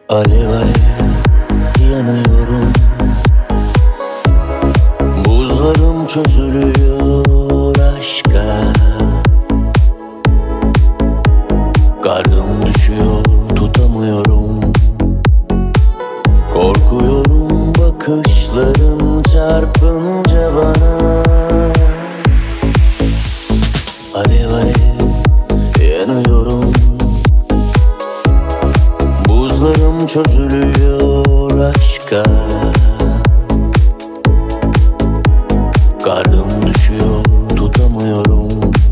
Alev alev yanıyorum, buzlarım çözülüyor aşka. Gardım düşüyor, tutamıyorum. Korkuyorum bakışların çarpınca bana. Alev alev yanıyorum, buzlarım çözülüyor aşka. Gardım düşüyor, tutamıyorum.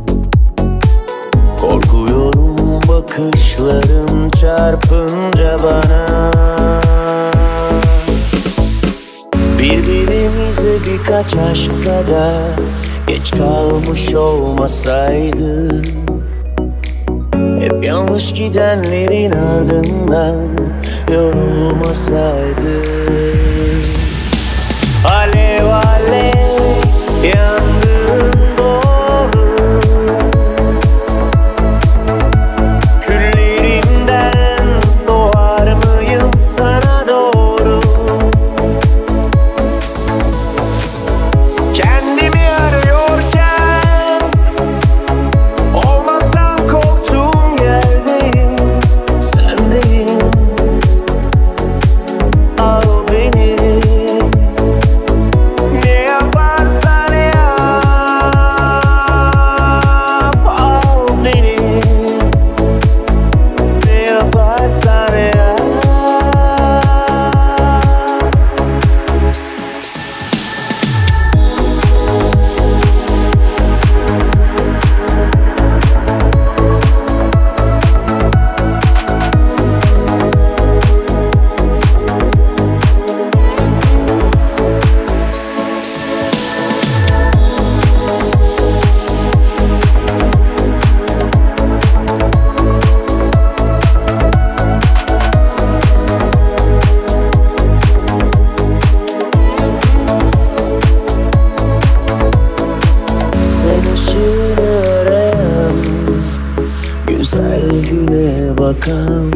Korkuyorum bakışların çarpınca bana. Birbirimize birkaç aşk kadar geç kalmış olmasaydı, hep yanlış gidenlerin ardından yorulmasaydı. Alev alev yandığın doğru, küllerimden doğar mıyım sana doğru? Kendimi arıyorken olmaktan korktuğum yerdeyim, sendeyim. Al beni, ne yaparsan yap. Al beni, ne yaparsan yap. Sen ışığını arayan, güzel güne bakan,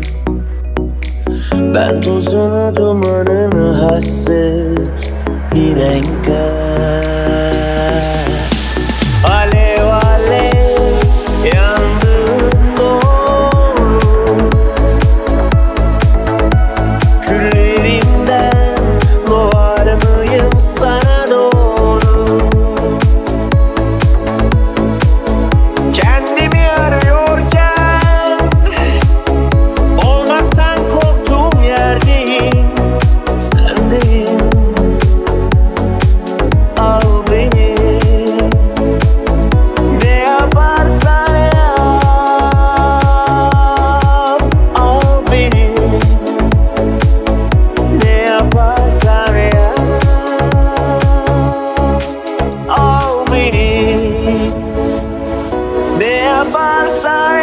ben tozunu dumanını hasret giden kar. Alev alev yandığın doğru, küllerimden doğar mıyım sana doğru? Kendimi arıyorken olmaktan korktuğum yerdeyim, sendeyim. Al beni, ne yaparsan yap. Al beni, ne yaparsan yap. Al beni, ne yaparsan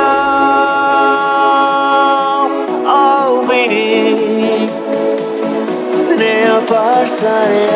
yap. Al beni, ne yaparsan yap.